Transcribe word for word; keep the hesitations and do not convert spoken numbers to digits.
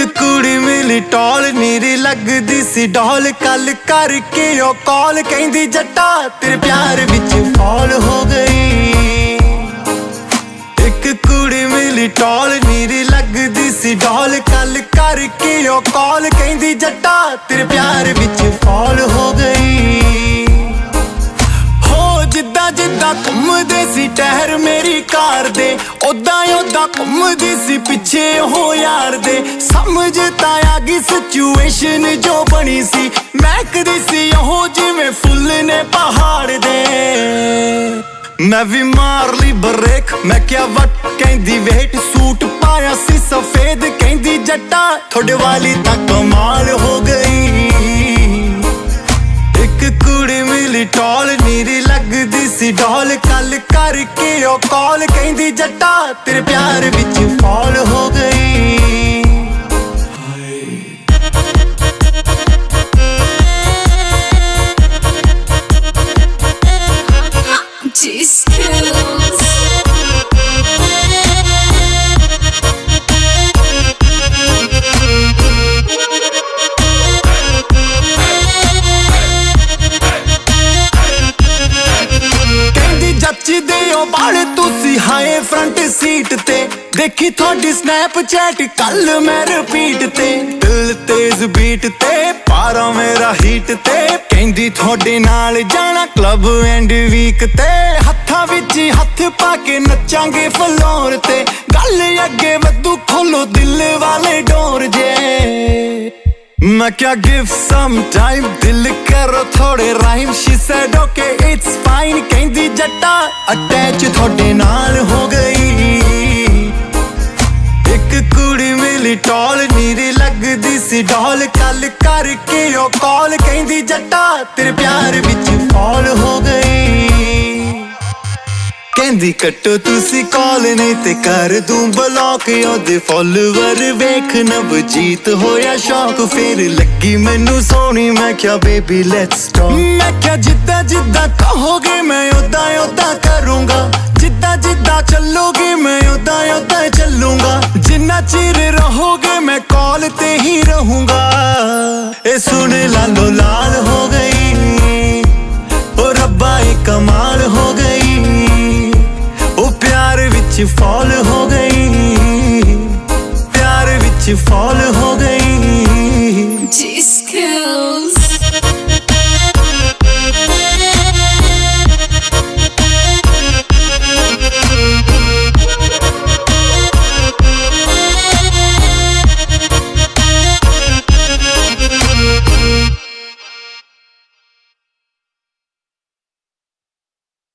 कुड़ी मिली टॉल नीरी लगदी C double कल करके ओ कॉल कहंदी जट्टा तेरे प्यार विच फॉल हो गई। एक कुड़ी मिली टॉल नीरी लगदी सी डॉल कल करके ओ कॉल कहंदी जट्टा तेरे प्यार विच फॉल हो गई। जिद्दां जिद्दां घुमदे सी टहर मेरी कार दे ओदां ओदां घुमदी सी पिछे हो यार दे। समझ तां आ गई सिचुएशन जो बनी सी महकदी सी ओहो जिवें फुल ने पहाड़ दे। मैं भी मार ली ब्रेक मैं क्या वट कहंदी वेट सूट पाया सी सफेद कहंदी जट्टा थोड़े वाली तां कमाल हो गई। एक कुड़ी मिली टॉल नीरी लगदी सी डॉल कल करके ओ कॉल कहंदी जट्टा तेरे प्यार विच फॉल हो गई। जचदे ओ बाल तुसी हाए फ्रंट सीट ते देखी थोड़ी स्नैपचैट कल मैं रिपीट ते दिल तेज बीट ते पारा मेरा हीट ते कहंदी थोड़े नाल जाना क्लब एंड वीक ते हत्थां विच हत्थ पाके नचांगे फ्लोर ते गल अगे वधू खोलो दिल वाले डोर जे। मैं क्या गिव सम टाइम दिल करो थोड़े rhyme she said okay it's fine कहंदी जट्टा अटैच थोड़े नाल हो गई। एक कुड़ी मिली टॉल नीरी लगदी सी डॉल कल करके ओ कॉल कहंदी जट्टा तेरे प्यार विच फॉल हो गई। कहंदी कट्टो तुसी कॉल नहीं ते कर दूं ब्लॉक ओदे फॉलोवर वेख नवजीत होया शौक फिर लगी मैनू सोनी मैं क्या बेबी लेट्स टॉक। मैं क्या जिद्दां जिद्दां कहोगे मैं ओदां ओदां करूंगा जिद्दां जिद्दां चलोगे मैं ओदां ओदां चलूंगा जिन्ना चिर रहोगे मैं कॉल ते ही रहूंगा। ए सुन लालो लाल हो गई।